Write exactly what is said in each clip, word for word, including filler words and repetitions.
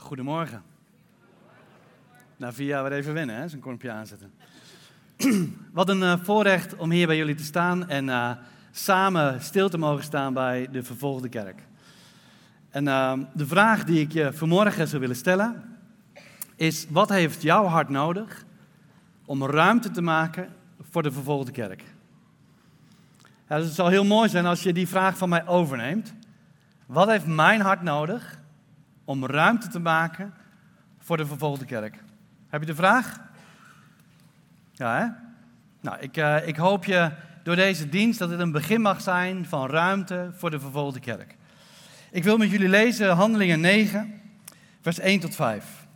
Goedemorgen. Na vier jaar weer even wennen, hè? Zo'n kormpje aanzetten. Wat een uh, voorrecht om hier bij jullie te staan en uh, samen stil te mogen staan bij de vervolgde kerk. En uh, de vraag die ik je vanmorgen zou willen stellen is: wat heeft jouw hart nodig om ruimte te maken voor de vervolgde kerk? Ja, dus het zal heel mooi zijn als je die vraag van mij overneemt. Wat heeft mijn hart nodig om ruimte te maken voor de vervolgde kerk? Heb je de vraag? Ja, hè? Nou, ik, uh, ik hoop je door deze dienst dat het een begin mag zijn van ruimte voor de vervolgde kerk. Ik wil met jullie lezen Handelingen negen, vers één tot vijf.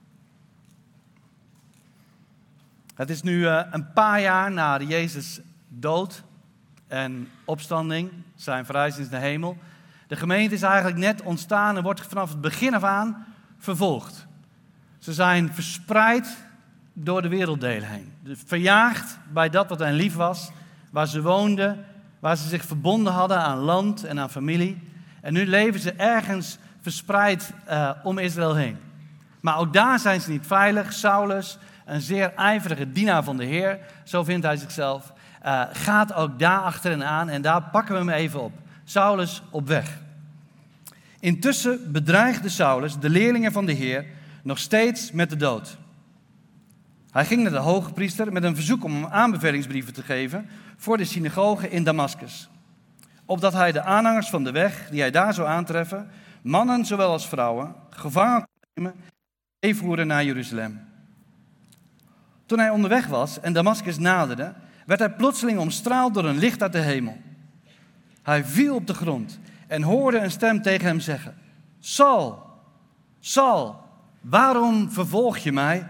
Het is nu uh, een paar jaar na Jezus' dood en opstanding, zijn verrijzenis naar de hemel. De gemeente is eigenlijk net ontstaan en wordt vanaf het begin af aan vervolgd. Ze zijn verspreid door de werelddelen heen. Verjaagd bij dat wat hen lief was, waar ze woonden, waar ze zich verbonden hadden aan land en aan familie. En nu leven ze ergens verspreid uh, om Israël heen. Maar ook daar zijn ze niet veilig. Saulus, een zeer ijverige dienaar van de Heer, zo vindt hij zichzelf, uh, gaat ook daar achterin aan en daar pakken we hem even op. Saulus op weg. Intussen bedreigde Saulus de leerlingen van de Heer nog steeds met de dood. Hij ging naar de hoge priester met een verzoek om hem aanbevelingsbrieven te geven voor de synagoge in Damascus. Opdat hij de aanhangers van de weg, die hij daar zou aantreffen, mannen zowel als vrouwen, gevangen kon nemen en meevoeren naar Jeruzalem. Toen hij onderweg was en Damascus naderde, werd hij plotseling omstraald door een licht uit de hemel. Hij viel op de grond en hoorde een stem tegen hem zeggen: Saul, Saul, waarom vervolg je mij?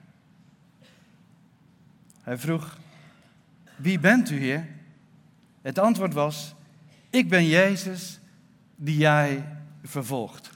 Hij vroeg: Wie bent u, Heer? Het antwoord was: Ik ben Jezus die jij vervolgt.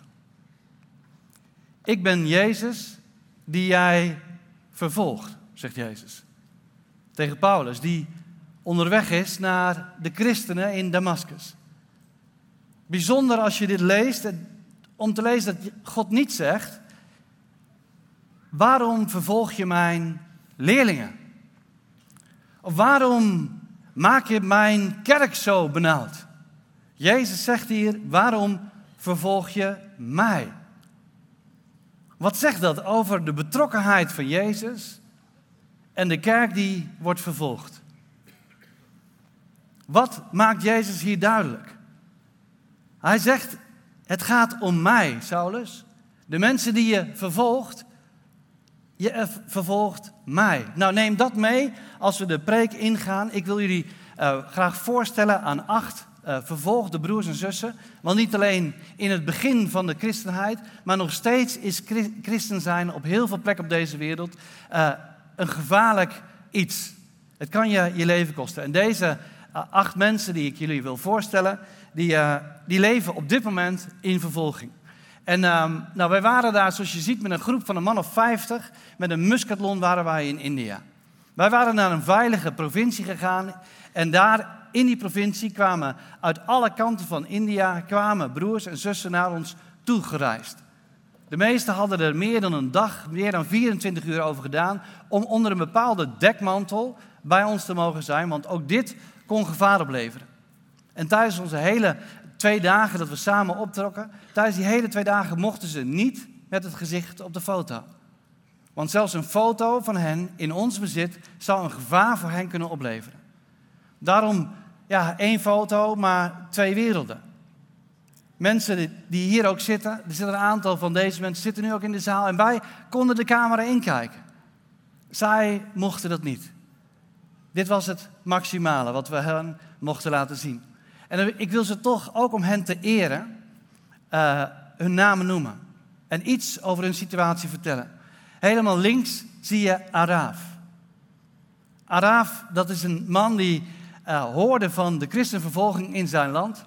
Ik ben Jezus die jij vervolgt, zegt Jezus. Tegen Paulus, die onderweg is naar de christenen in Damascus. Bijzonder als je dit leest, om te lezen dat God niet zegt: waarom vervolg je mijn leerlingen? Of waarom maak je mijn kerk zo benauwd? Jezus zegt hier: waarom vervolg je mij? Wat zegt dat over de betrokkenheid van Jezus en de kerk die wordt vervolgd? Wat maakt Jezus hier duidelijk? Hij zegt: het gaat om mij, Saulus. De mensen die je vervolgt, je vervolgt mij. Nou, neem dat mee als we de preek ingaan. Ik wil jullie uh, graag voorstellen aan acht uh, vervolgde broers en zussen. Want niet alleen in het begin van de christenheid, maar nog steeds is christen zijn op heel veel plekken op deze wereld uh, een gevaarlijk iets. Het kan je je leven kosten. En deze uh, acht mensen die ik jullie wil voorstellen, die, uh, die leven op dit moment in vervolging. En um, nou, wij waren daar, zoals je ziet, met een groep van een man of vijftig. Met een muskathlon waren wij in India. Wij waren naar een veilige provincie gegaan. En daar in die provincie kwamen uit alle kanten van India kwamen broers en zussen naar ons toegereisd. De meesten hadden er meer dan een dag, meer dan vierentwintig uur over gedaan om onder een bepaalde dekmantel bij ons te mogen zijn. Want ook dit kon gevaar opleveren. En tijdens onze hele twee dagen dat we samen optrokken, tijdens die hele twee dagen mochten ze niet met het gezicht op de foto. Want zelfs een foto van hen in ons bezit zou een gevaar voor hen kunnen opleveren. Daarom, ja, één foto, maar twee werelden. Mensen die hier ook zitten, er zitten een aantal van deze mensen zitten nu ook in de zaal en wij konden de camera inkijken. Zij mochten dat niet. Dit was het maximale wat we hen mochten laten zien. En ik wil ze toch, ook om hen te eren, uh, hun namen noemen. En iets over hun situatie vertellen. Helemaal links zie je Araf. Araf, dat is een man die uh, hoorde van de christenvervolging in zijn land.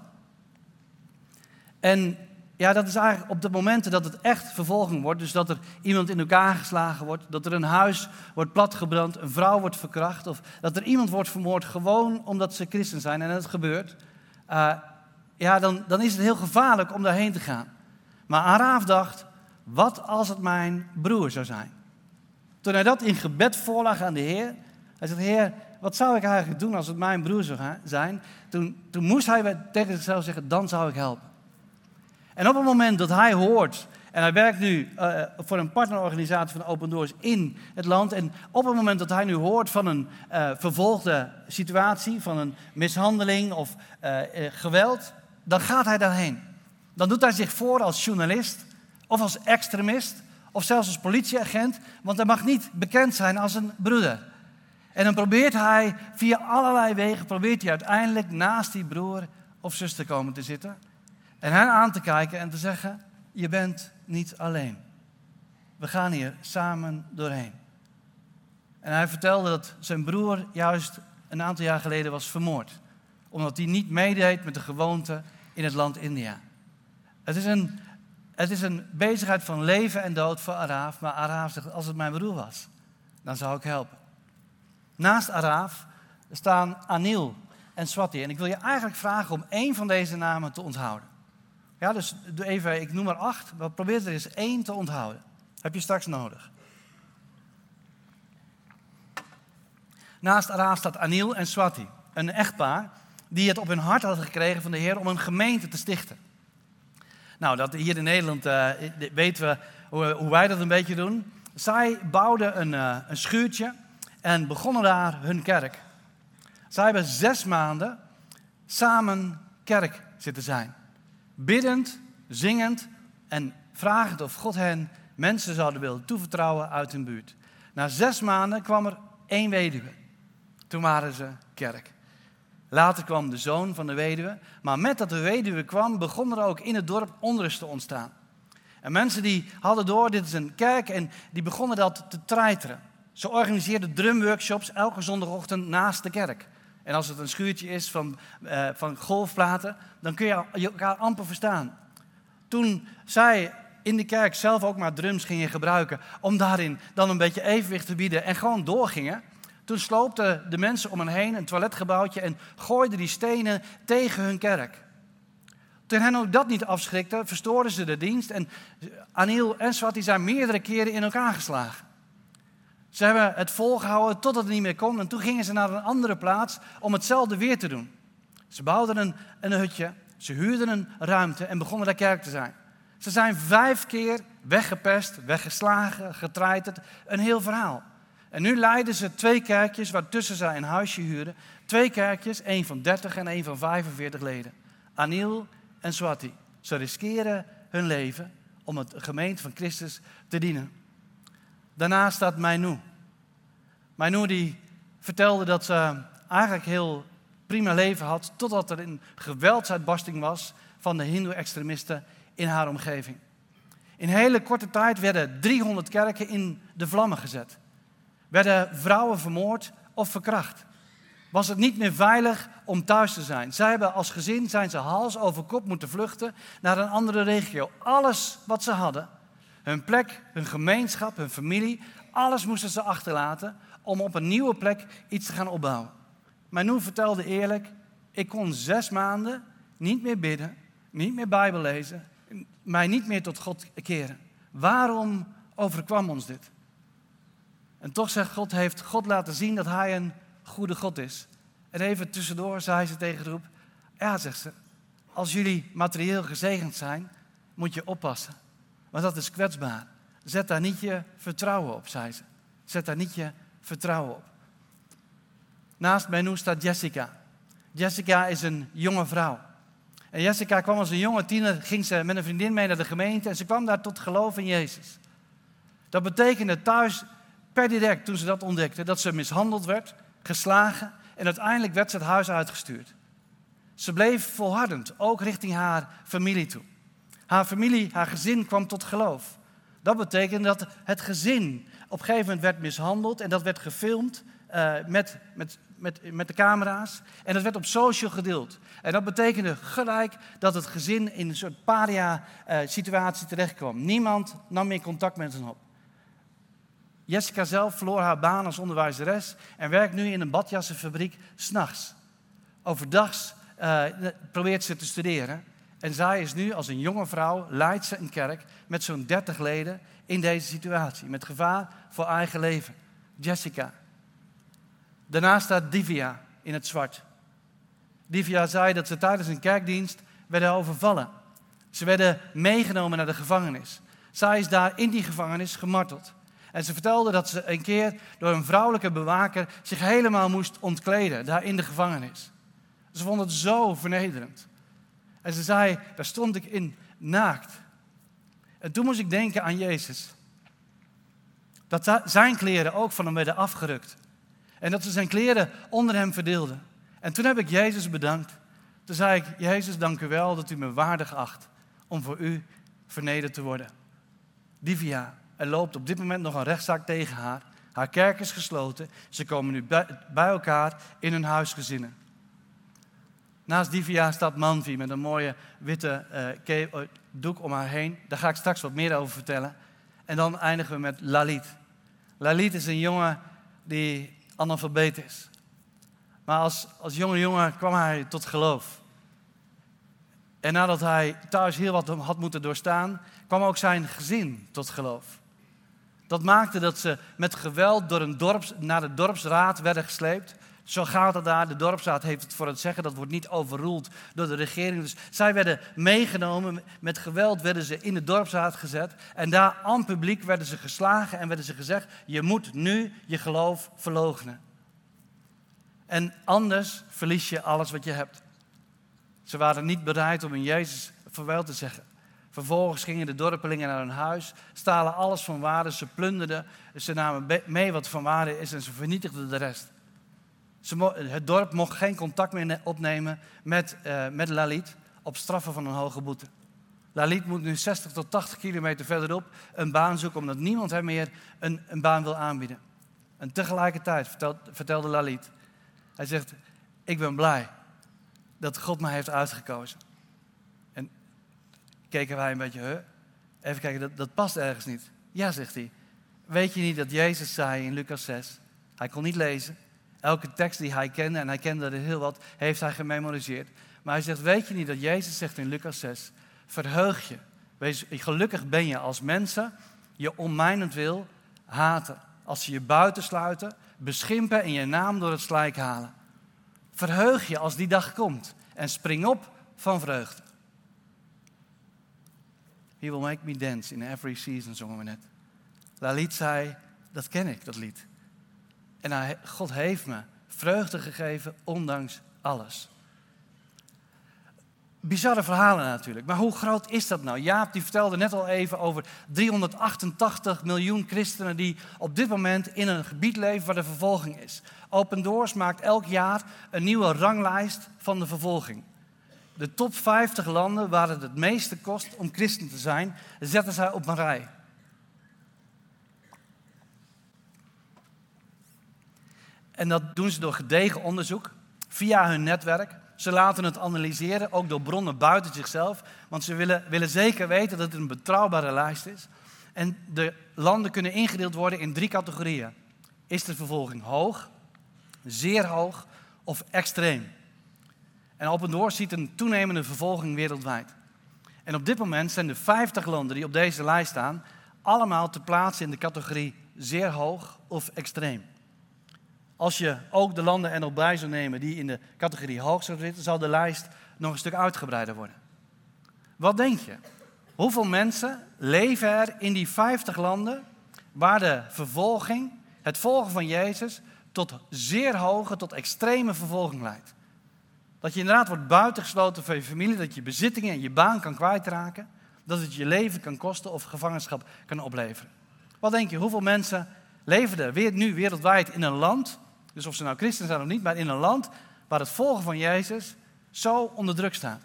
En ja, dat is eigenlijk op de momenten dat het echt vervolging wordt. Dus dat er iemand in elkaar geslagen wordt. Dat er een huis wordt platgebrand, een vrouw wordt verkracht. Of dat er iemand wordt vermoord gewoon omdat ze christen zijn. En dat gebeurt. Uh, ja, dan, dan is het heel gevaarlijk om daarheen te gaan. Maar Araf dacht: wat als het mijn broer zou zijn? Toen hij dat in gebed voorlag aan de Heer, hij zegt, Heer, wat zou ik eigenlijk doen als het mijn broer zou zijn? Toen, toen moest hij tegen zichzelf zeggen, dan zou ik helpen. En op het moment dat hij hoort, en hij werkt nu uh, voor een partnerorganisatie van Open Doors in het land, en op het moment dat hij nu hoort van een uh, vervolgde situatie, van een mishandeling of uh, uh, geweld, dan gaat hij daarheen. Dan doet hij zich voor als journalist, of als extremist, of zelfs als politieagent, want hij mag niet bekend zijn als een broeder. En dan probeert hij via allerlei wegen, probeert hij uiteindelijk naast die broer of zus te komen te zitten. En hen aan te kijken en te zeggen, je bent niet alleen. We gaan hier samen doorheen. En hij vertelde dat zijn broer juist een aantal jaar geleden was vermoord. Omdat hij niet meedeed met de gewoonte in het land India. Het is een, het is een bezigheid van leven en dood voor Araf. Maar Araf zegt, als het mijn broer was, dan zou ik helpen. Naast Araf staan Anil en Swati. En ik wil je eigenlijk vragen om één van deze namen te onthouden. Ja, dus doe even, ik noem er acht, maar probeer er eens één te onthouden. Heb je straks nodig. Naast Araf staat Anil en Swati, een echtpaar die het op hun hart hadden gekregen van de Heer om een gemeente te stichten. Nou, dat hier in Nederland uh, weten we hoe, hoe wij dat een beetje doen. Zij bouwden een, uh, een schuurtje en begonnen daar hun kerk. Zij hebben zes maanden samen kerk zitten zijn. Biddend, zingend en vragend of God hen mensen zouden willen toevertrouwen uit hun buurt. Na zes maanden kwam er één weduwe. Toen waren ze kerk. Later kwam de zoon van de weduwe. Maar met dat de weduwe kwam, begon er ook in het dorp onrust te ontstaan. En mensen die hadden door, dit is een kerk, en die begonnen dat te treiteren. Ze organiseerden drumworkshops elke zondagochtend naast de kerk. En als het een schuurtje is van, uh, van golfplaten, dan kun je elkaar amper verstaan. Toen zij in de kerk zelf ook maar drums gingen gebruiken om daarin dan een beetje evenwicht te bieden en gewoon doorgingen, toen sloopten de mensen om hen heen een toiletgebouwtje en gooiden die stenen tegen hun kerk. Toen hen ook dat niet afschrikte, verstoorden ze de dienst en Anil en Swati zijn meerdere keren in elkaar geslagen. Ze hebben het volgehouden totdat het niet meer kon en toen gingen ze naar een andere plaats om hetzelfde weer te doen. Ze bouwden een, een hutje, ze huurden een ruimte en begonnen daar kerk te zijn. Ze zijn vijf keer weggepest, weggeslagen, getreiterd, een heel verhaal. En nu leiden ze twee kerkjes waartussen zij een huisje huren. Twee kerkjes, één van dertig en één van vijfenveertig leden. Anil en Swati. Ze riskeren hun leven om het gemeente van Christus te dienen. Daarnaast staat Mainu. Mainu die vertelde dat ze eigenlijk heel prima leven had, totdat er een geweldsuitbarsting was van de hindoe-extremisten in haar omgeving. In hele korte tijd werden driehonderd kerken in de vlammen gezet. Werden vrouwen vermoord of verkracht. Was het niet meer veilig om thuis te zijn. Zij hebben als gezin zijn ze hals over kop moeten vluchten naar een andere regio. Alles wat ze hadden, hun plek, hun gemeenschap, hun familie, alles moesten ze achterlaten om op een nieuwe plek iets te gaan opbouwen. Mainu vertelde eerlijk, ik kon zes maanden niet meer bidden, niet meer Bijbel lezen, mij niet meer tot God keren. Waarom overkwam ons dit? En toch zegt God, heeft God laten zien dat hij een goede God is. En even tussendoor zei ze tegen de groep, ja, zegt ze, als jullie materieel gezegend zijn, moet je oppassen. Want dat is kwetsbaar. Zet daar niet je vertrouwen op, zei ze. Zet daar niet je vertrouwen op. Naast Mainu staat Jessica. Jessica is een jonge vrouw. En Jessica kwam als een jonge tiener, ging ze met een vriendin mee naar de gemeente en ze kwam daar tot geloof in Jezus. Dat betekende thuis per direct, toen ze dat ontdekte, dat ze mishandeld werd, geslagen en uiteindelijk werd ze het huis uitgestuurd. Ze bleef volhardend, ook richting haar familie toe. Haar familie, haar gezin kwam tot geloof. Dat betekende dat het gezin op een gegeven moment werd mishandeld en dat werd gefilmd uh, met, met, met, met de camera's. En dat werd op social gedeeld. En dat betekende gelijk dat het gezin in een soort paria-situatie uh, terechtkwam. Niemand nam meer contact met hen op. Jessica zelf verloor haar baan als onderwijzeres en werkt nu in een badjassenfabriek 's nachts. Overdags uh, probeert ze te studeren En zij is nu als een jonge vrouw, leidt ze een kerk met zo'n dertig leden in deze situatie. Met gevaar voor eigen leven. Jessica. Daarnaast staat Divya in het zwart. Divya zei dat ze tijdens een kerkdienst werden overvallen. Ze werden meegenomen naar de gevangenis. Zij is daar in die gevangenis gemarteld. En ze vertelde dat ze een keer door een vrouwelijke bewaker zich helemaal moest ontkleden, daar in de gevangenis. Ze vond het zo vernederend. En ze zei, daar stond ik in naakt. En toen moest ik denken aan Jezus. Dat zijn kleren ook van hem werden afgerukt. En dat ze zijn kleren onder hem verdeelden. En toen heb ik Jezus bedankt. Toen zei ik, Jezus, dank u wel dat u me waardig acht om voor u vernederd te worden. Divya, er loopt op dit moment nog een rechtszaak tegen haar. Haar kerk is gesloten. Ze komen nu bij, bij elkaar in hun huisgezinnen. Naast Divya staat Manvi met een mooie witte uh, doek om haar heen. Daar ga ik straks wat meer over vertellen. En dan eindigen we met Lalit. Lalit is een jongen die analfabeet is. Maar als, als jonge jongen kwam hij tot geloof. En nadat hij thuis heel wat had moeten doorstaan, kwam ook zijn gezin tot geloof. Dat maakte dat ze met geweld door een dorps, naar de dorpsraad werden gesleept. Zo gaat het daar. De dorpsraad heeft het voor het zeggen. Dat wordt niet overroeld door de regering. Dus zij werden meegenomen. Met geweld werden ze in de dorpsraad gezet. En daar aan publiek werden ze geslagen en werden ze gezegd, je moet nu je geloof verloochenen. En anders verlies je alles wat je hebt. Ze waren niet bereid om in Jezus vaarwel te zeggen. Vervolgens gingen de dorpelingen naar hun huis, stalen alles van waarde, ze plunderden. Ze namen mee wat van waarde is en ze vernietigden de rest. Ze, het dorp mocht geen contact meer opnemen met, uh, met Lalit op straffen van een hoge boete. Lalit moet nu zestig tot tachtig kilometer verderop een baan zoeken, omdat niemand hem meer een, een baan wil aanbieden. En tegelijkertijd vertelt, vertelde Lalit, hij zegt, ik ben blij dat God mij heeft uitgekozen. En keken wij een beetje, huh? Even kijken, dat, dat past ergens niet. Ja, zegt hij. Weet je niet dat Jezus zei in Lucas zes, hij kon niet lezen. Elke tekst die hij kende, en hij kende er heel wat, heeft hij gememoriseerd. Maar hij zegt, weet je niet dat Jezus zegt in Lucas zes, verheug je. Wees, gelukkig ben je als mensen je om mijnentwil haten. Als ze je buitensluiten, beschimpen en je naam door het slijk halen. Verheug je als die dag komt en spring op van vreugde. He will make me dance in every season, zongen we net. Lalit zei, dat ken ik, dat lied. En hij, God heeft me vreugde gegeven, ondanks alles. Bizarre verhalen natuurlijk. Maar hoe groot is dat nou? Jaap die vertelde net al even over driehonderdachtentachtig miljoen christenen die op dit moment in een gebied leven waar de vervolging is. Open Doors maakt elk jaar een nieuwe ranglijst van de vervolging. De top vijftig landen waar het het meeste kost om christen te zijn, zetten zij op een rij. En dat doen ze door gedegen onderzoek, via hun netwerk. Ze laten het analyseren, ook door bronnen buiten zichzelf. Want ze willen, willen zeker weten dat het een betrouwbare lijst is. En de landen kunnen ingedeeld worden in drie categorieën. Is de vervolging hoog, zeer hoog of extreem? En Open Doors ziet een toenemende vervolging wereldwijd. En op dit moment zijn de vijftig landen die op deze lijst staan allemaal te plaatsen in de categorie zeer hoog of extreem. Als je ook de landen er nog bij zou nemen die in de categorie hoog zouden zitten, zal de lijst nog een stuk uitgebreider worden. Wat denk je? Hoeveel mensen leven er in die vijftig landen waar de vervolging, het volgen van Jezus, tot zeer hoge, tot extreme vervolging leidt? Dat je inderdaad wordt buitengesloten van je familie, dat je bezittingen en je baan kan kwijtraken, dat het je leven kan kosten of gevangenschap kan opleveren. Wat denk je, hoeveel mensen leven er weer, nu wereldwijd in een land, dus of ze nou christen zijn of niet, maar in een land waar het volgen van Jezus zo onder druk staat?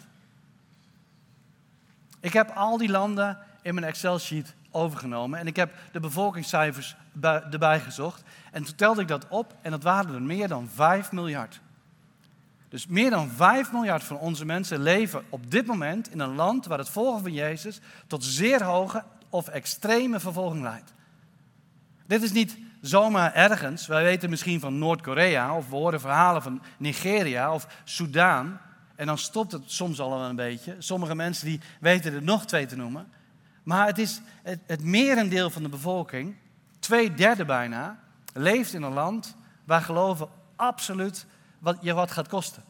Ik heb al die landen in mijn Excel-sheet overgenomen en ik heb de bevolkingscijfers erbij gezocht. En toen telde ik dat op en dat waren er meer dan vijf miljard. Dus meer dan vijf miljard van onze mensen leven op dit moment in een land waar het volgen van Jezus tot zeer hoge of extreme vervolging leidt. Dit is niet zomaar ergens. Wij weten misschien van Noord-Korea of we horen verhalen van Nigeria of Soudaan. En dan stopt het soms al een beetje. Sommige mensen die weten er nog twee te noemen. Maar het is het, het merendeel van de bevolking, twee derde bijna, leeft in een land waar geloven absoluut wat je wat gaat kosten.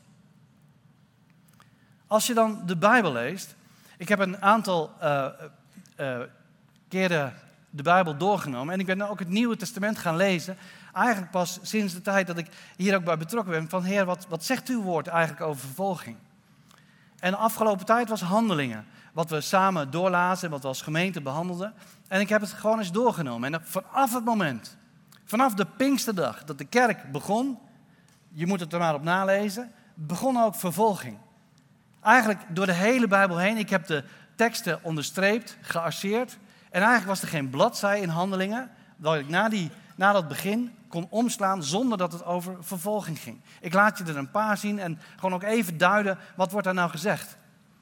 Als je dan de Bijbel leest. Ik heb een aantal uh, uh, keren de Bijbel doorgenomen. En ik ben ook het Nieuwe Testament gaan lezen. Eigenlijk pas sinds de tijd dat ik hier ook bij betrokken ben. Van Heer, wat, wat zegt uw woord eigenlijk over vervolging? En de afgelopen tijd was Handelingen. Wat we samen doorlazen en wat we als gemeente behandelden. En ik heb het gewoon eens doorgenomen. En vanaf het moment, vanaf de Pinksterdag dat de kerk begon. Je moet het er maar op nalezen. Begon ook vervolging. Eigenlijk door de hele Bijbel heen. Ik heb de teksten onderstreept, gearseerd. En eigenlijk was er geen bladzij in Handelingen. Dat ik na, die, na dat begin kon omslaan zonder dat het over vervolging ging. Ik laat je er een paar zien en gewoon ook even duiden. Wat wordt daar nou gezegd?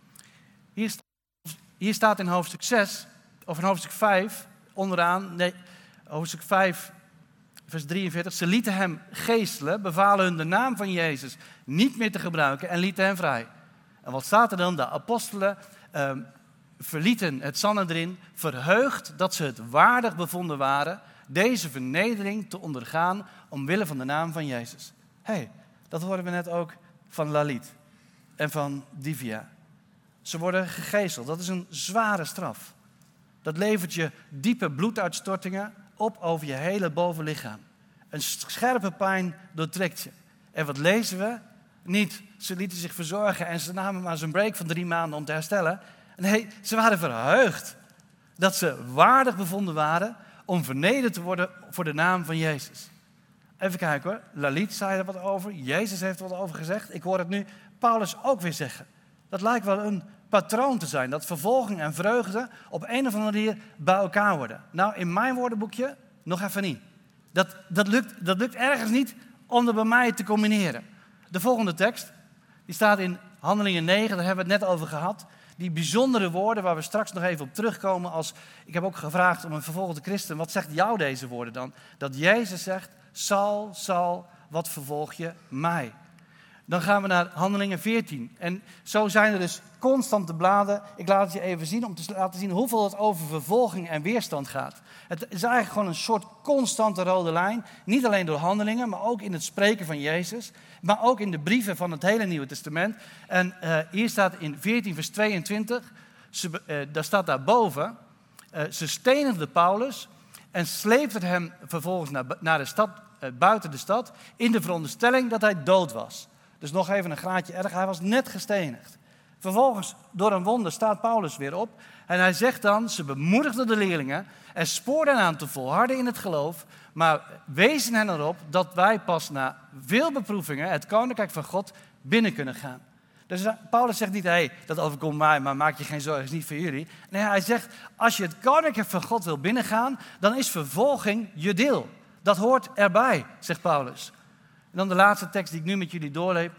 Hier, hier staat in hoofdstuk zes, of in hoofdstuk vijf, onderaan. Nee, hoofdstuk vijf, vers drieënveertig. Ze lieten hem geestelen, bevalen hun de naam van Jezus niet meer te gebruiken en lieten hem vrij. En wat staat er dan? De apostelen uh, verlieten het Sanhedrin, verheugd dat ze het waardig bevonden waren deze vernedering te ondergaan omwille van de naam van Jezus. Hé, hey, dat horen we net ook van Lalit en van Divya. Ze worden gegezeld. Dat is een zware straf. Dat levert je diepe bloeduitstortingen op over je hele bovenlichaam. Een scherpe pijn doortrekt je. En wat lezen we? Niet, ze lieten zich verzorgen en ze namen maar zo'n break van drie maanden om te herstellen. Nee, ze waren verheugd dat ze waardig bevonden waren om vernederd te worden voor de naam van Jezus. Even kijken hoor, Lalit zei er wat over, Jezus heeft er wat over gezegd. Ik hoor het nu Paulus ook weer zeggen. Dat lijkt wel een patroon te zijn, dat vervolging en vreugde op een of andere manier bij elkaar worden. Nou, in mijn woordenboekje nog even niet. Dat, dat, lukt, dat lukt ergens niet om dat bij mij te combineren. De volgende tekst, die staat in Handelingen negen, daar hebben we het net over gehad. Die bijzondere woorden waar we straks nog even op terugkomen. Als, ik heb ook gevraagd om een vervolgde christen, wat zegt jou deze woorden dan? Dat Jezus zegt, Saul, Saul, wat vervolg je mij? Dan gaan we naar Handelingen veertien. En zo zijn er dus constante bladen. Ik laat het je even zien om te laten zien hoeveel het over vervolging en weerstand gaat. Het is eigenlijk gewoon een soort constante rode lijn. Niet alleen door Handelingen, maar ook in het spreken van Jezus. Maar ook in de brieven van het hele Nieuwe Testament. En uh, hier staat in veertien vers tweeëntwintig. Ze, uh, daar staat daarboven. Uh, ze stenigden Paulus en sleepten hem vervolgens naar, naar de stad, uh, buiten de stad. In de veronderstelling dat hij dood was. Dus nog even een graadje erg. Hij was net gestenigd. Vervolgens, door een wonder, staat Paulus weer op. En hij zegt dan, ze bemoedigden de leerlingen en spoorden hen aan te volharden in het geloof. Maar wezen hen erop dat wij pas na veel beproevingen het koninkrijk van God binnen kunnen gaan. Dus Paulus zegt niet, hé, hey, dat overkomt mij, maar maak je geen zorgen, is niet voor jullie. Nee, hij zegt, als je het koninkrijk van God wil binnengaan, dan is vervolging je deel. Dat hoort erbij, zegt Paulus. En dan de laatste tekst die ik nu met jullie doorleef.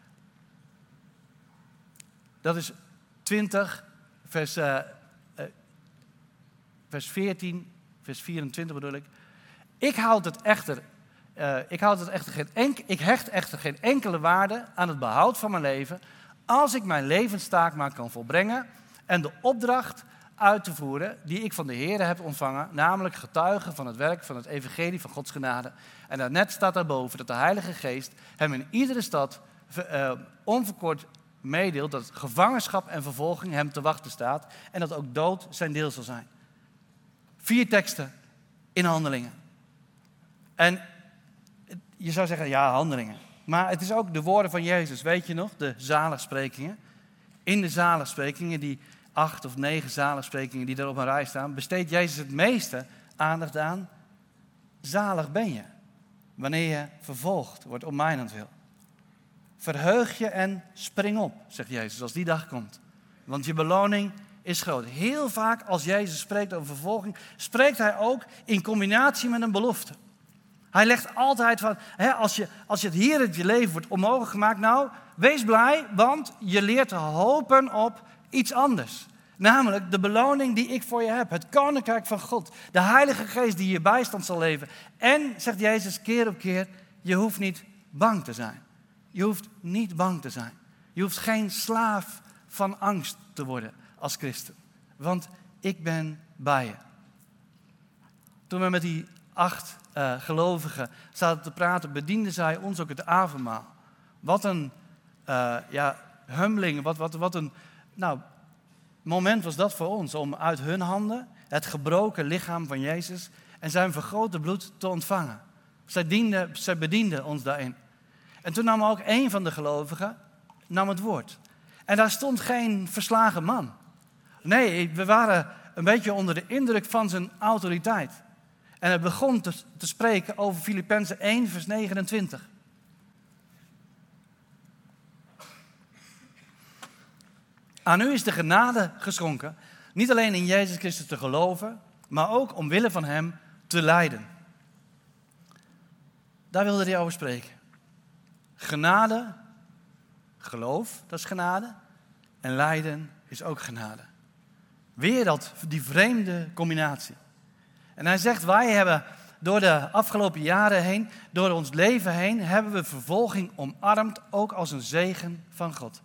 Dat is twintig, vers, uh, uh, vers veertien, vers vierentwintig bedoel ik. Ik houd het echter, uh, ik, houd het echter geen enk, ik hecht echter geen enkele waarde aan het behoud van mijn leven, als ik mijn levenstaak maar kan volbrengen en de opdracht uit te voeren die ik van de Heer heb ontvangen, namelijk getuigen van het werk van het evangelie van Gods genade. En daarnet staat daarboven dat de Heilige Geest hem in iedere stad uh, onverkort meedeelt dat gevangenschap en vervolging hem te wachten staat en dat ook dood zijn deel zal zijn. Vier teksten in Handelingen. En je zou zeggen, ja, Handelingen. Maar het is ook de woorden van Jezus, weet je nog, de zaligsprekingen. In de zaligsprekingen, die acht of negen zaligsprekingen die er op een rij staan, besteedt Jezus het meeste aandacht aan. Zalig ben je, wanneer je vervolgd wordt om mijnentwil. Verheug je en spring op, zegt Jezus, als die dag komt. Want je beloning is groot. Heel vaak als Jezus spreekt over vervolging, spreekt hij ook in combinatie met een belofte. Hij legt altijd van, hè, als, je, als je het hier in je leven wordt onmogelijk gemaakt, nou, wees blij, want je leert hopen op iets anders. Namelijk de beloning die ik voor je heb. Het koninkrijk van God. De Heilige Geest die je bijstand zal leven. En, zegt Jezus keer op keer, je hoeft niet bang te zijn. Je hoeft niet bang te zijn. Je hoeft geen slaaf van angst te worden als christen. Want ik ben bij je. Toen we met die acht uh, gelovigen zaten te praten, bedienden zij ons ook het avondmaal. Wat een uh, ja, humbling, wat, wat, wat een nou, moment was dat voor ons. Om uit hun handen het gebroken lichaam van Jezus en zijn vergoten bloed te ontvangen. Zij, dienden, zij bedienden ons daarin. En toen nam ook een van de gelovigen nam het woord. En daar stond geen verslagen man. Nee, we waren een beetje onder de indruk van zijn autoriteit. En hij begon te, te spreken over Filippenzen één, vers negenentwintig. Aan u is de genade geschonken, niet alleen in Jezus Christus te geloven, maar ook omwille van hem te lijden. Daar wilde hij over spreken. Genade, geloof, dat is genade. En lijden is ook genade. Weer dat, die vreemde combinatie. En hij zegt, wij hebben door de afgelopen jaren heen, door ons leven heen, hebben we vervolging omarmd, ook als een zegen van God.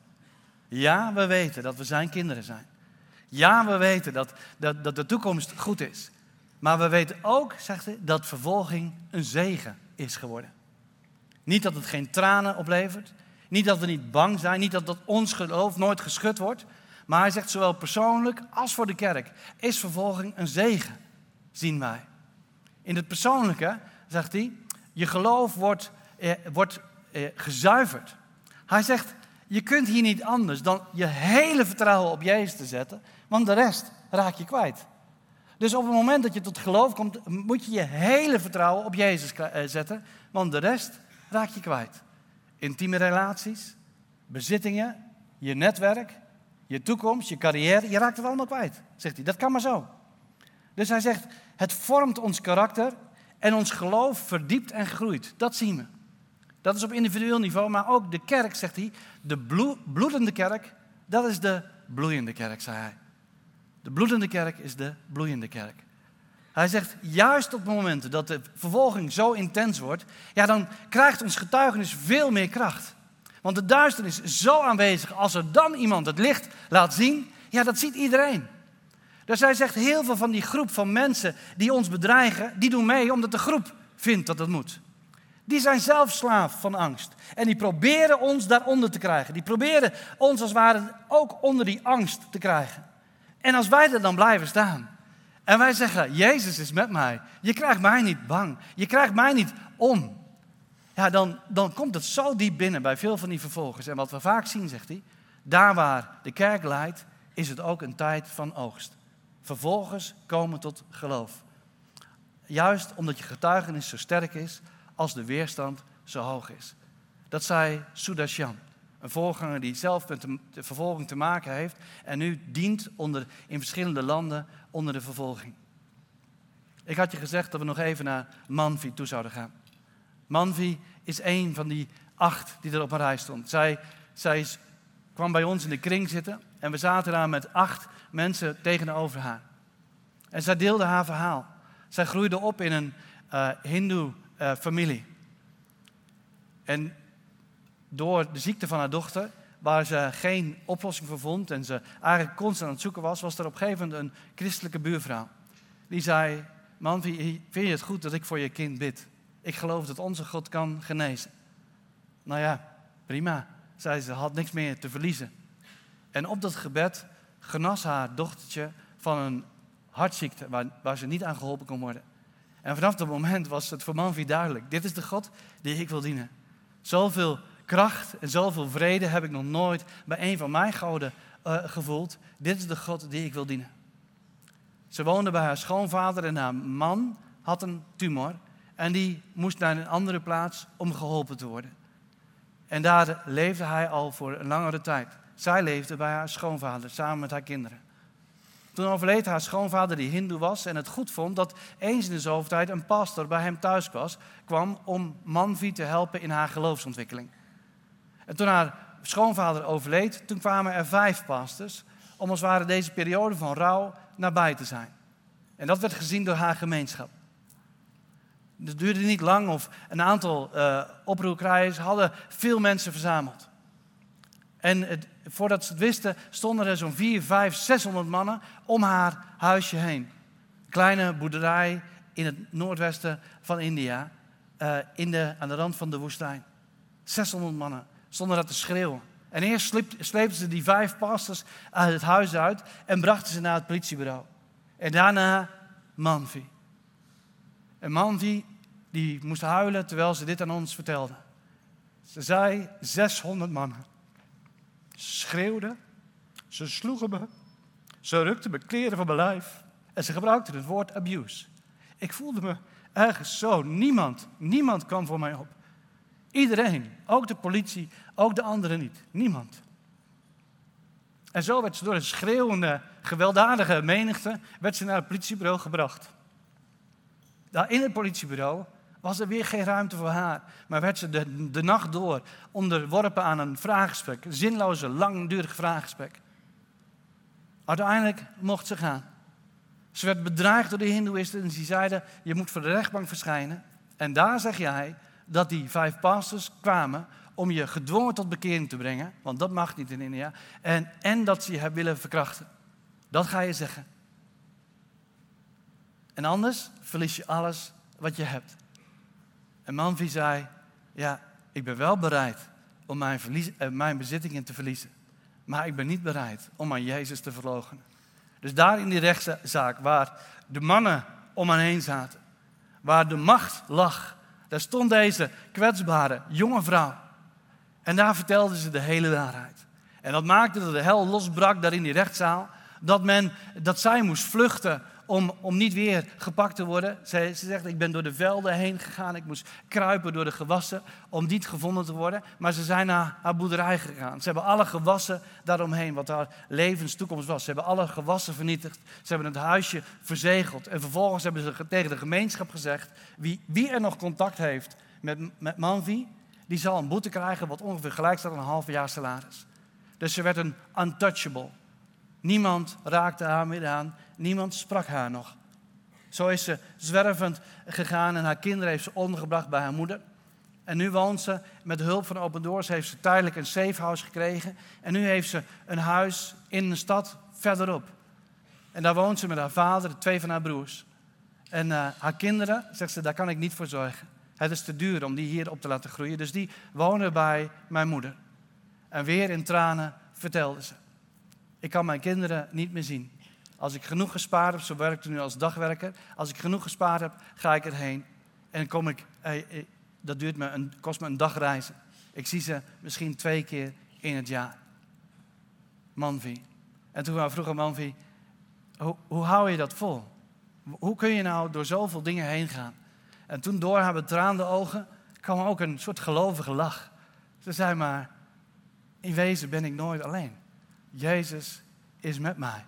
Ja, we weten dat we zijn kinderen zijn. Ja, we weten dat, dat, dat de toekomst goed is. Maar we weten ook, zegt hij, dat vervolging een zegen is geworden. Niet dat het geen tranen oplevert. Niet dat we niet bang zijn. Niet dat, dat ons geloof nooit geschud wordt. Maar hij zegt, zowel persoonlijk als voor de kerk is vervolging een zegen, zien wij. In het persoonlijke, zegt hij, je geloof wordt, eh, wordt eh, gezuiverd. Hij zegt, je kunt hier niet anders dan je hele vertrouwen op Jezus te zetten, want de rest raak je kwijt. Dus op het moment dat je tot geloof komt, moet je je hele vertrouwen op Jezus zetten, want de rest raak je kwijt. Intieme relaties, bezittingen, je netwerk, je toekomst, je carrière, je raakt het allemaal kwijt, zegt hij. Dat kan maar zo. Dus hij zegt, het vormt ons karakter en ons geloof verdiept en groeit. Dat zien we. Dat is op individueel niveau, maar ook de kerk, zegt hij, de bloedende kerk, dat is de bloeiende kerk, zei hij. De bloedende kerk is de bloeiende kerk. Hij zegt, juist op momenten dat de vervolging zo intens wordt, ja, dan krijgt ons getuigenis veel meer kracht. Want de duisternis is zo aanwezig, als er dan iemand het licht laat zien, ja, dat ziet iedereen. Dus hij zegt, heel veel van die groep van mensen die ons bedreigen, die doen mee omdat de groep vindt dat het moet. Die zijn zelf slaaf van angst. En die proberen ons daaronder te krijgen. Die proberen ons als het ware ook onder die angst te krijgen. En als wij er dan blijven staan. En wij zeggen, Jezus is met mij. Je krijgt mij niet bang. Je krijgt mij niet om. Ja, dan, dan komt het zo diep binnen bij veel van die vervolgers. En wat we vaak zien, zegt hij. Daar waar de kerk leidt, is het ook een tijd van oogst. Vervolgers komen tot geloof. Juist omdat je getuigenis zo sterk is, als de weerstand zo hoog is. Dat zei Sudarshan, een voorganger die zelf met de vervolging te maken heeft en nu dient onder, in verschillende landen onder de vervolging. Ik had je gezegd dat we nog even naar Manvi toe zouden gaan. Manvi is een van die acht die er op een rij stond. Zij, zij is, kwam bij ons in de kring zitten en we zaten daar met acht mensen tegenover haar. En zij deelde haar verhaal. Zij groeide op in een uh, hindoe uh, familie. En door de ziekte van haar dochter, waar ze geen oplossing voor vond en ze eigenlijk constant aan het zoeken was, was er op een gegeven moment een christelijke buurvrouw. Die zei, man, vind je het goed dat ik voor je kind bid? Ik geloof dat onze God kan genezen. Nou ja, prima, zei ze, had niks meer te verliezen. En op dat gebed genas haar dochtertje van een hartziekte waar, waar ze niet aan geholpen kon worden. En vanaf dat moment was het voor Manvi duidelijk. Dit is de God die ik wil dienen. Zoveel kracht en zoveel vrede heb ik nog nooit bij een van mijn goden uh, gevoeld. Dit is de God die ik wil dienen. Ze woonde bij haar schoonvader en haar man had een tumor. En die moest naar een andere plaats om geholpen te worden. En daar leefde hij al voor een langere tijd. Zij leefde bij haar schoonvader samen met haar kinderen. Toen overleed haar schoonvader die hindoe was en het goed vond dat eens in de zoveel tijd een pastor bij hem thuis was, kwam om Manvi te helpen in haar geloofsontwikkeling. En toen haar schoonvader overleed, toen kwamen er vijf pastors om als het ware deze periode van rouw nabij te zijn. En dat werd gezien door haar gemeenschap. Het duurde niet lang of een aantal uh, oproerkrijgers hadden veel mensen verzameld. En het, voordat ze het wisten, stonden er zo'n vier, vijf, zeshonderd mannen om haar huisje heen. Een kleine boerderij in het noordwesten van India, uh, in de, aan de rand van de woestijn. zeshonderd mannen stonden daar te schreeuwen. En eerst sleepten ze die vijf pastors uit het huis uit en brachten ze naar het politiebureau. En daarna Manvi. En Manvi die moest huilen terwijl ze dit aan ons vertelde. Ze zei, zeshonderd mannen. Ze schreeuwden, ze sloegen me, ze rukten mijn kleren van mijn lijf en ze gebruikten het woord abuse. Ik voelde me ergens zo, niemand, niemand kwam voor mij op. Iedereen, ook de politie, ook de anderen niet, niemand. En zo werd ze door een schreeuwende, gewelddadige menigte werd ze naar het politiebureau gebracht. Daar in het politiebureau was er weer geen ruimte voor haar, maar werd ze de, de nacht door onderworpen aan een vraaggesprek, een zinloze, langdurig vraaggesprek. Uiteindelijk mocht ze gaan. Ze werd bedreigd door de hindoeïsten en die zeiden, je moet voor de rechtbank verschijnen. En daar zeg jij dat die vijf pastors kwamen om je gedwongen tot bekering te brengen, want dat mag niet in India, en, en dat ze je hebben willen verkrachten. Dat ga je zeggen. En anders verlies je alles wat je hebt. En Manvi zei, ja, ik ben wel bereid om mijn, verlies, eh, mijn bezittingen te verliezen. Maar ik ben niet bereid om aan Jezus te verloochenen. Dus daar in die rechtszaak, waar de mannen om hen heen zaten, waar de macht lag, daar stond deze kwetsbare jonge vrouw. En daar vertelde ze de hele waarheid. En dat maakte dat de hel losbrak daar in die rechtszaal. Dat, men, dat zij moest vluchten om, om niet weer gepakt te worden. Ze, ze zegt, ik ben door de velden heen gegaan. Ik moest kruipen door de gewassen om niet gevonden te worden. Maar ze zijn naar haar boerderij gegaan. Ze hebben alle gewassen daaromheen, wat haar levenstoekomst was. Ze hebben alle gewassen vernietigd. Ze hebben het huisje verzegeld. En vervolgens hebben ze tegen de gemeenschap gezegd, wie, wie er nog contact heeft met, met Manvi, die zal een boete krijgen wat ongeveer gelijk staat aan een half jaar salaris. Dus ze werd een untouchable. Niemand raakte haar meer aan. Niemand sprak haar nog. Zo is ze zwervend gegaan en haar kinderen heeft ze ondergebracht bij haar moeder. En nu woont ze met hulp van Open Doors, heeft ze tijdelijk een safe house gekregen. En nu heeft ze een huis in een stad verderop. En daar woont ze met haar vader, twee van haar broers. En uh, haar kinderen, zegt ze, daar kan ik niet voor zorgen. Het is te duur om die hier op te laten groeien. Dus die wonen bij mijn moeder. En weer in tranen vertelde ze. Ik kan mijn kinderen niet meer zien. Als ik genoeg gespaard heb, zo werkt ze nu als dagwerker. Als ik genoeg gespaard heb, ga ik erheen. En kom ik, eh, eh, dat duurt me een, kost me een dag reizen. Ik zie ze misschien twee keer in het jaar. Manvi. En toen vroeg Manvi, hoe, hoe hou je dat vol? Hoe kun je nou door zoveel dingen heen gaan? En toen door haar betraande ogen kwam ook een soort gelovige lach. Ze zei maar, in wezen ben ik nooit alleen. Jezus is met mij.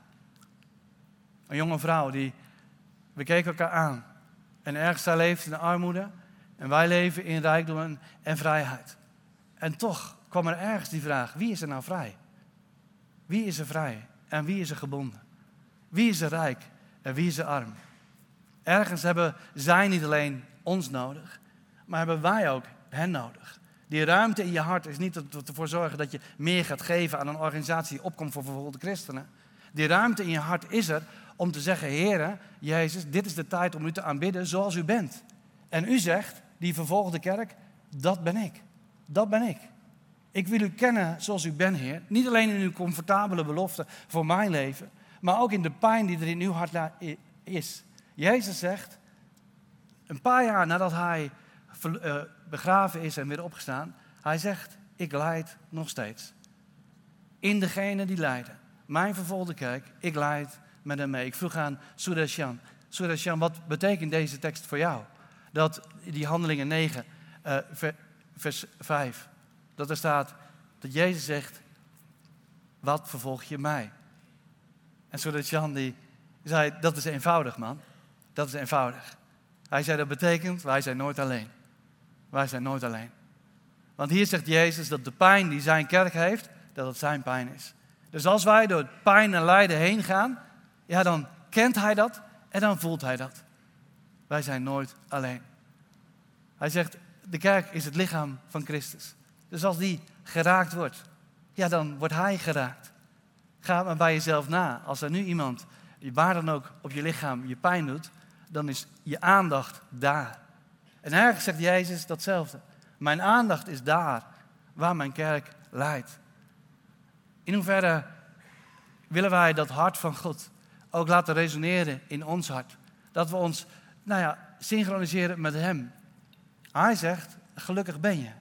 Een jonge vrouw, die, we keken elkaar aan. En ergens zij leeft in de armoede. En wij leven in rijkdom en vrijheid. En toch kwam er ergens die vraag, wie is er nou vrij? Wie is er vrij en wie is er gebonden? Wie is er rijk en wie is er arm? Ergens hebben zij niet alleen ons nodig, maar hebben wij ook hen nodig. Die ruimte in je hart is niet ervoor zorgen dat je meer gaat geven aan een organisatie die opkomt voor vervolgde christenen. Die ruimte in je hart is er om te zeggen, Heere, Jezus, dit is de tijd om u te aanbidden zoals u bent. En u zegt, die vervolgde kerk, dat ben ik. Dat ben ik. Ik wil u kennen zoals u bent, Heer. Niet alleen in uw comfortabele belofte voor mijn leven, maar ook in de pijn die er in uw hart is. Jezus zegt, een paar jaar nadat hij begraven is en weer opgestaan, hij zegt, ik lijd nog steeds. In degene die lijden. Mijn vervolgde kerk, ik lijd met hem mee. Ik vroeg aan Sudarshan, Sudarshan, wat betekent deze tekst voor jou? Dat die Handelingen negen, uh, vers vijf, dat er staat dat Jezus zegt, wat vervolg je mij? En Sudarshan die zei, dat is eenvoudig man, dat is eenvoudig. Hij zei, dat betekent, wij zijn nooit alleen. Wij zijn nooit alleen. Want hier zegt Jezus dat de pijn die zijn kerk heeft, dat het zijn pijn is. Dus als wij door pijn en lijden heen gaan, ja, dan kent hij dat en dan voelt hij dat. Wij zijn nooit alleen. Hij zegt, de kerk is het lichaam van Christus. Dus als die geraakt wordt, ja, dan wordt hij geraakt. Ga maar bij jezelf na. Als er nu iemand, waar dan ook op je lichaam, je pijn doet, dan is je aandacht daar. En ergens zegt Jezus datzelfde. Mijn aandacht is daar, waar mijn kerk leidt. In hoeverre willen wij dat hart van God ook laten resoneren in ons hart? Dat we ons, nou ja, synchroniseren met hem. Hij zegt, gelukkig ben je,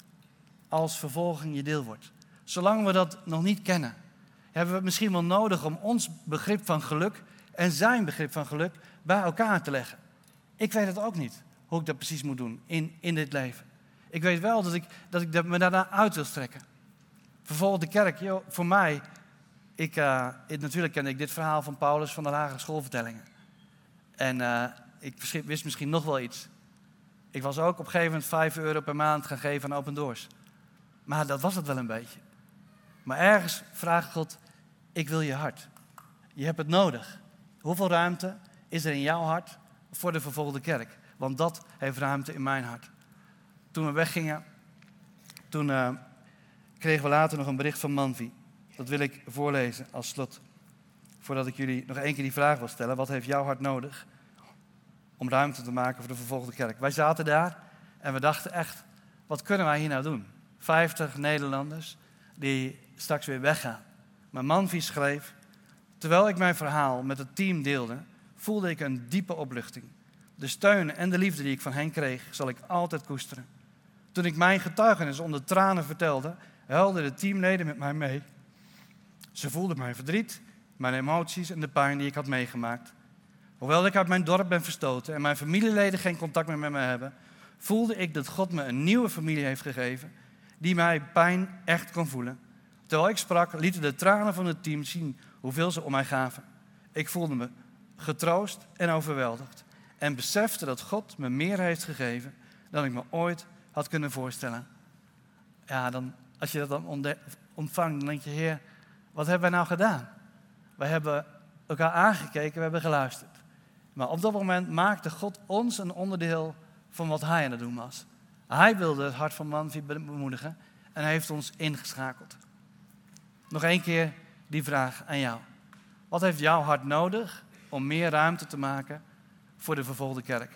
als vervolging je deel wordt. Zolang we dat nog niet kennen, hebben we het misschien wel nodig om ons begrip van geluk en zijn begrip van geluk bij elkaar te leggen. Ik weet het ook niet, hoe ik dat precies moet doen in, in dit leven. Ik weet wel dat ik, dat ik me daarna uit wil strekken. Vervolgens de kerk, joh, voor mij, ik, uh, ik, natuurlijk kende ik dit verhaal van Paulus van de lagere schoolvertellingen. En uh, ik wist misschien nog wel iets. Ik was ook op een gegeven moment vijf euro per maand gaan geven aan Open Doors. Maar dat was het wel een beetje. Maar ergens vraagt God, ik wil je hart. Je hebt het nodig. Hoeveel ruimte is er in jouw hart voor de vervolgde kerk? Want dat heeft ruimte in mijn hart. Toen we weggingen, toen uh, kregen we later nog een bericht van Manvi. Dat wil ik voorlezen als slot. Voordat ik jullie nog één keer die vraag wil stellen. Wat heeft jouw hart nodig om ruimte te maken voor de vervolgde kerk? Wij zaten daar en we dachten echt, wat kunnen wij hier nou doen? Vijftig Nederlanders die straks weer weggaan. Maar Manvi schreef, terwijl ik mijn verhaal met het team deelde, voelde ik een diepe opluchting. De steun en de liefde die ik van hen kreeg, zal ik altijd koesteren. Toen ik mijn getuigenis onder tranen vertelde, huilden de teamleden met mij mee. Ze voelden mijn verdriet, mijn emoties en de pijn die ik had meegemaakt. Hoewel ik uit mijn dorp ben verstoten en mijn familieleden geen contact meer met me hebben, voelde ik dat God me een nieuwe familie heeft gegeven die mijn pijn echt kon voelen. Terwijl ik sprak, lieten de tranen van het team zien hoeveel ze om mij gaven. Ik voelde me getroost en overweldigd en besefte dat God me meer heeft gegeven dan ik me ooit had kunnen voorstellen. Ja, dan, als je dat dan ontde- ontvangt, dan denk je, Heer, wat hebben wij nou gedaan? Wij hebben elkaar aangekeken, we hebben geluisterd. Maar op dat moment maakte God ons een onderdeel van wat hij aan het doen was. Hij wilde het hart van Manvi bemoedigen en hij heeft ons ingeschakeld. Nog één keer die vraag aan jou. Wat heeft jouw hart nodig om meer ruimte te maken voor de vervolgde kerk?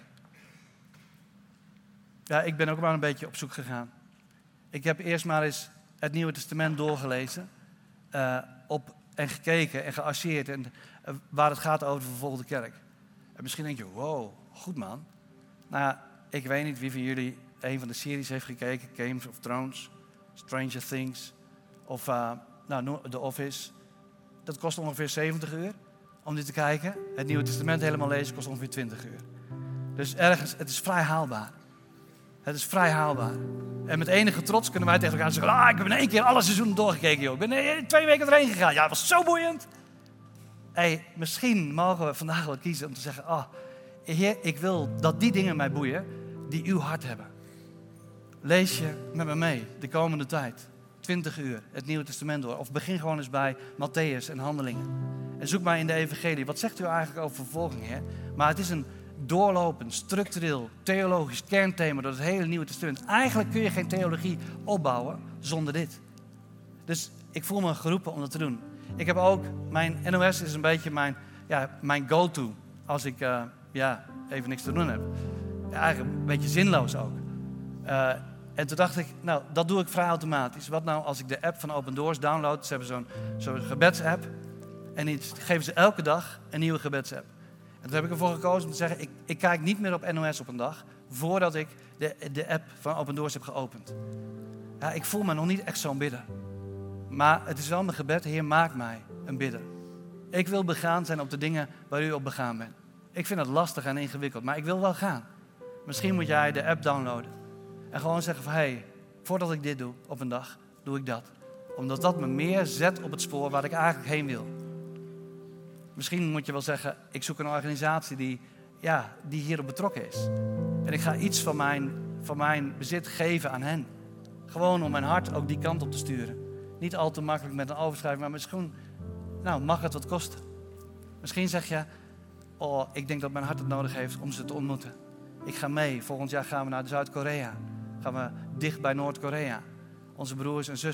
Ja, ik ben ook maar een beetje op zoek gegaan. Ik heb eerst maar eens het Nieuwe Testament doorgelezen. Uh, op, en gekeken en geasseerd en, uh, waar het gaat over de vervolgde kerk. En misschien denk je, wow, goed man. Nou ja, ik weet niet wie van jullie een van de series heeft gekeken. Games of Thrones, Stranger Things of uh, nou, The Office. Dat kost ongeveer zeventig uur om dit te kijken. Het Nieuwe Testament helemaal lezen kost ongeveer twintig uur. Dus ergens, het is vrij haalbaar. Het is vrij haalbaar. En met enige trots kunnen wij tegen elkaar zeggen, ah, ik heb in één keer alle seizoenen doorgekeken, joh. Ik ben twee weken erheen gegaan. Ja, het was zo boeiend. Hey, misschien mogen we vandaag wel kiezen om te zeggen, ah, Heer, ik wil dat die dingen mij boeien die uw hart hebben. Lees je met me mee de komende tijd. twintig uur, het Nieuwe Testament door. Of begin gewoon eens bij Matthäus en Handelingen. En zoek maar in de evangelie. Wat zegt u eigenlijk over vervolging, Heer? Maar het is een doorlopend, structureel, theologisch kernthema door het hele Nieuwe Testament. Eigenlijk kun je geen theologie opbouwen zonder dit. Dus ik voel me geroepen om dat te doen. Ik heb ook, mijn N O S is een beetje mijn, ja, mijn go-to als ik uh, ja, even niks te doen heb. Ja, eigenlijk een beetje zinloos ook. Uh, en toen dacht ik, nou, dat doe ik vrij automatisch. Wat nou als ik de app van Open Doors download? Ze hebben zo'n, zo'n gebedsapp. En die geven ze elke dag een nieuwe gebedsapp. En toen heb ik ervoor gekozen om te zeggen, ik, ik kijk niet meer op N O S op een dag voordat ik de, de app van Open Doors heb geopend. Ja, ik voel me nog niet echt zo'n bidder. Maar het is wel mijn gebed, Heer, maak mij een bidder. Ik wil begaan zijn op de dingen waar u op begaan bent. Ik vind het lastig en ingewikkeld, maar ik wil wel gaan. Misschien moet jij de app downloaden. En gewoon zeggen van, hé, hey, voordat ik dit doe op een dag, doe ik dat. Omdat dat me meer zet op het spoor waar ik eigenlijk heen wil. Misschien moet je wel zeggen, ik zoek een organisatie die, ja, die hierop betrokken is. En ik ga iets van mijn, van mijn bezit geven aan hen. Gewoon om mijn hart ook die kant op te sturen. Niet al te makkelijk met een overschrijving, maar misschien nou, mag het wat kosten. Misschien zeg je, oh, ik denk dat mijn hart het nodig heeft om ze te ontmoeten. Ik ga mee. Volgend jaar gaan we naar Zuid-Korea. Gaan we dicht bij Noord-Korea. Onze broers en zussen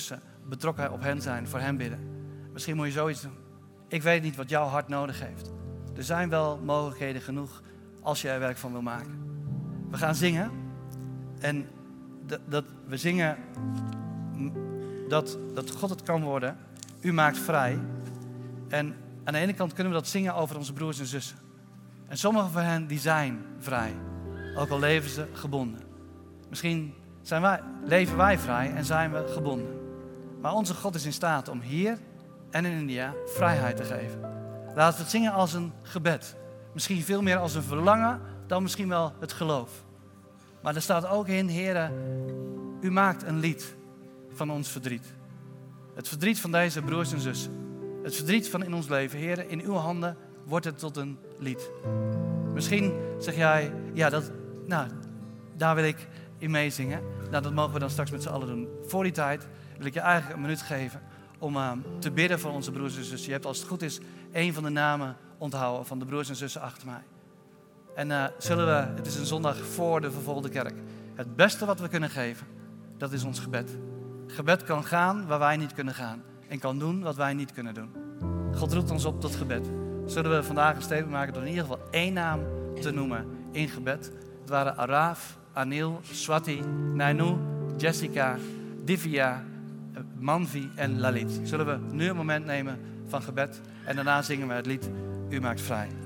betrokken op hen zijn, voor hen bidden. Misschien moet je zoiets doen. Ik weet niet wat jouw hart nodig heeft. Er zijn wel mogelijkheden genoeg als je er werk van wil maken. We gaan zingen. En dat, dat, we zingen dat, dat God het kan worden. U maakt vrij. En aan de ene kant kunnen we dat zingen over onze broers en zussen. En sommigen van hen die zijn vrij. Ook al leven ze gebonden. Misschien zijn wij, leven wij vrij en zijn we gebonden. Maar onze God is in staat om hier en in India vrijheid te geven. Laten we het zingen als een gebed. Misschien veel meer als een verlangen dan misschien wel het geloof. Maar er staat ook in, Heere, u maakt een lied van ons verdriet. Het verdriet van deze broers en zussen. Het verdriet van in ons leven. Heere, in uw handen wordt het tot een lied. Misschien zeg jij, ja, dat, nou, daar wil ik in meezingen. Nou, dat mogen we dan straks met z'n allen doen. Voor die tijd wil ik je eigenlijk een minuut geven om uh, te bidden voor onze broers en zussen. Je hebt, als het goed is, één van de namen onthouden van de broers en zussen achter mij. En uh, zullen we, het is een zondag voor de vervolgde kerk. Het beste wat we kunnen geven, dat is ons gebed. Gebed kan gaan waar wij niet kunnen gaan. En kan doen wat wij niet kunnen doen. God roept ons op tot gebed. Zullen we vandaag een statement maken door in ieder geval één naam te noemen in gebed. Het waren Araf, Anil, Swati, Nainu, Jessica, Divya, Manvi en Lalit. Zullen we nu een moment nemen van gebed en daarna zingen we het lied U maakt vrij.